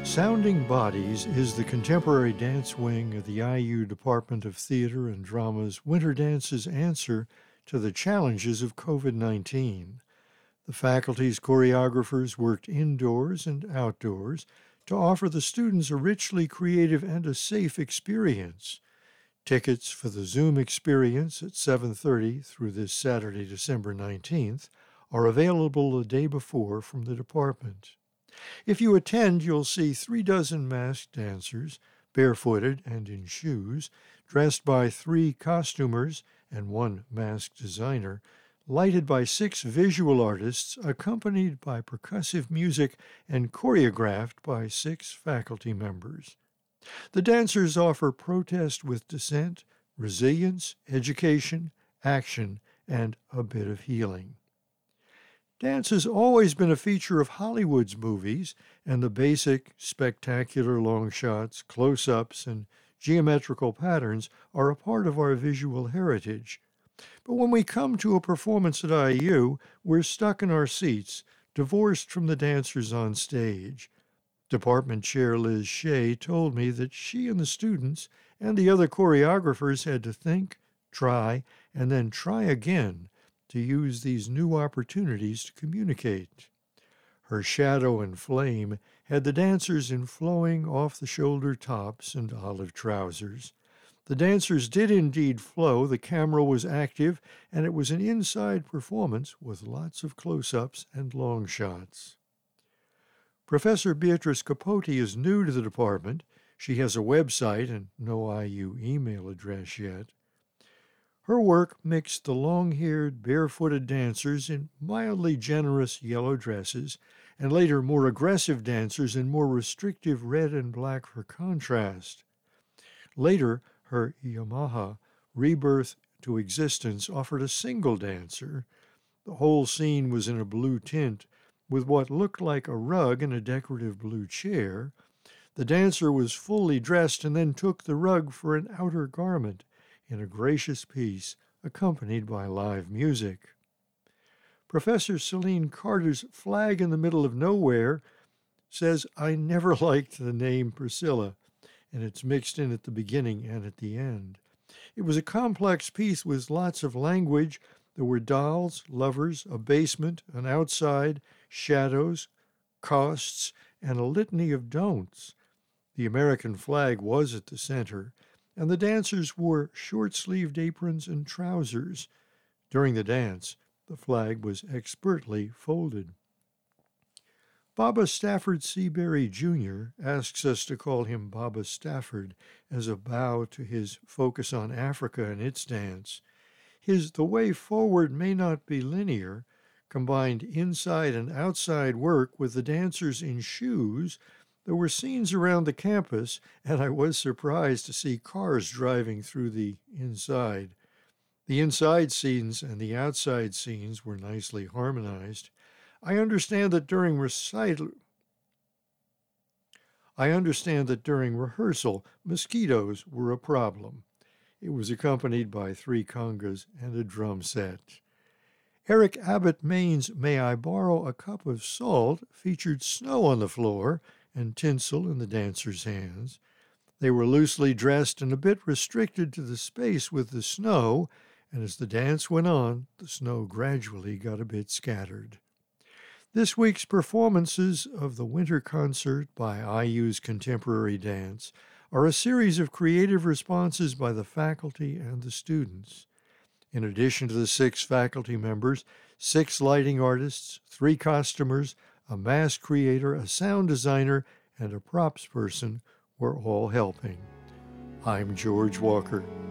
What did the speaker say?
Sounding Bodies is the contemporary dance wing of the IU Department of Theater and Drama's Winter Dance's answer to the challenges of COVID-19. The faculty's choreographers worked indoors and outdoors to offer the students a richly creative and a safe experience. Tickets for the Zoom experience at 7:30 through this Saturday, December 19th, are available the day before from the department. If you attend, you'll see 36 masked dancers, barefooted and in shoes, dressed by 3 costumers and 1 masked designer, lighted by 6 visual artists, accompanied by percussive music and choreographed by 6 faculty members. The dancers offer protest with dissent, resilience, education, action, and a bit of healing. Dance has always been a feature of Hollywood's movies, and the basic, spectacular long shots, close-ups, and geometrical patterns are a part of our visual heritage. But when we come to a performance at IU, we're stuck in our seats, divorced from the dancers on stage. Department Chair Liz Shea told me that she and the students and the other choreographers had to think, try, and then try again to use these new opportunities to communicate. Her shadow and flame had the dancers in flowing off-the-shoulder tops and olive trousers. The dancers did indeed flow, the camera was active, and it was an inside performance with lots of close-ups and long shots. Professor Beatrice Capote is new to the department. She has a website and no IU email address yet. Her work mixed the long-haired, barefooted dancers in mildly generous yellow dresses, and later more aggressive dancers in more restrictive red and black for contrast. Later, her Yamaha rebirth to existence offered a single dancer. The whole scene was in a blue tint, with what looked like a rug and a decorative blue chair. The dancer was fully dressed and then took the rug for an outer garment, in a gracious piece accompanied by live music. Professor Celine Carter's Flag in the Middle of Nowhere says, "I never liked the name Priscilla," and it's mixed in at the beginning and at the end. It was a complex piece with lots of language. There were dolls, lovers, a basement, an outside, shadows, costs, and a litany of don'ts. The American flag was at the center, and the dancers wore short-sleeved aprons and trousers. During the dance, the flag was expertly folded. Baba Stafford Seabury, Jr. asks us to call him Baba Stafford as a bow to his focus on Africa and its dance. His "The Way Forward May Not Be Linear" combined inside and outside work with the dancers in shoes. There were scenes around the campus, and I was surprised to see cars driving through the inside. The inside scenes and the outside scenes were nicely harmonized. I understand that during rehearsal, mosquitoes were a problem. It was accompanied by 3 congas and a drum set. Eric Abbott Maine's "May I Borrow a Cup of Salt" featured snow on the floor and tinsel in the dancers' hands. They were loosely dressed and a bit restricted to the space with the snow, and as the dance went on, the snow gradually got a bit scattered. This week's performances of the winter concert by IU's Contemporary Dance are a series of creative responses by the faculty and the students. In addition to the 6 faculty members, 6 lighting artists, 3 costumers, a mask creator, a sound designer, and a props person were all helping. I'm George Walker.